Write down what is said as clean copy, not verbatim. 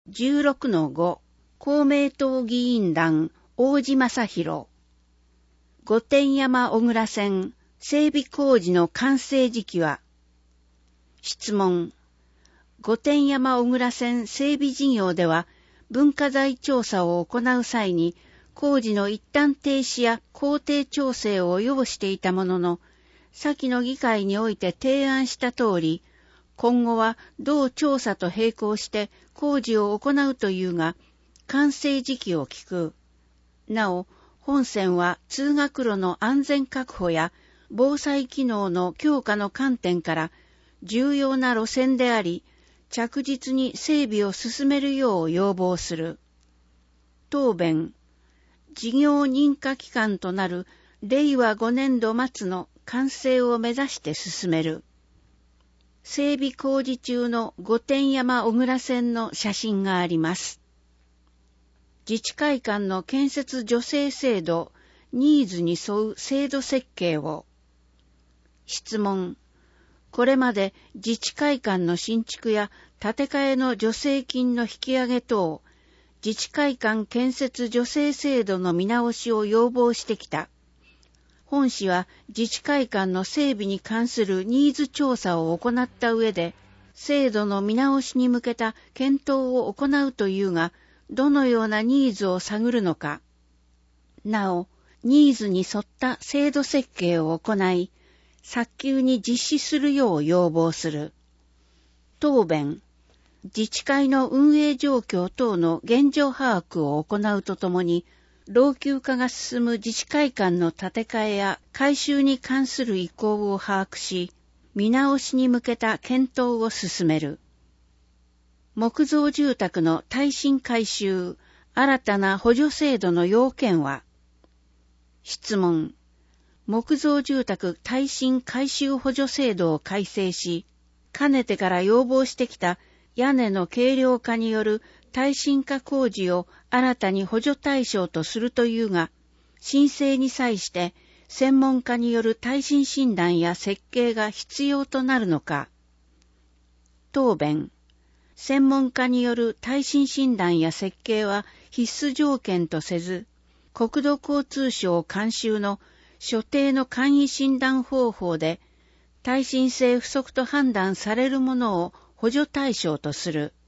16-5 公明党議員団王子正弘御殿山小倉線整備工事の完成時期は。質問。御殿山小倉線整備事業では文化財調査を行う際に工事の一旦停止や工程調整を要していたものの、先の議会において提案した通り、今後は同調査と並行して工事を行うというが、完成時期を聞く。なお、本線は通学路の安全確保や防災機能の強化の観点から重要な路線であり、着実に整備を進めるよう要望する。答弁。事業認可期間となる令和5年度末の完成を目指して進める。整備工事中の御殿山小倉線の写真があります。自治会館の建設助成制度、ニーズに沿う制度設計を。質問。これまで自治会館の新築や建て替えの助成金の引き上げ等、自治会館建設助成制度の見直しを要望してきた。本市は自治会館の整備に関するニーズ調査を行った上で、制度の見直しに向けた検討を行うというが、どのようなニーズを探るのか。なお、ニーズに沿った制度設計を行い、早急に実施するよう要望する。答弁。自治会の運営状況等の現状把握を行うとともに、老朽化が進む自治会館の建て替えや改修に関する意向を把握し、見直しに向けた検討を進める。木造住宅の耐震改修、新たな補助制度の要件は。質問。木造住宅耐震改修補助制度を改正し、かねてから要望してきた屋根の軽量化による耐震化工事を新たに補助対象とするというが、申請に際して専門家による耐震診断や設計が必要となるのか。答弁。専門家による耐震診断や設計は必須条件とせず、国土交通省監修の所定の簡易診断方法で、耐震性不足と判断されるものを補助対象とする。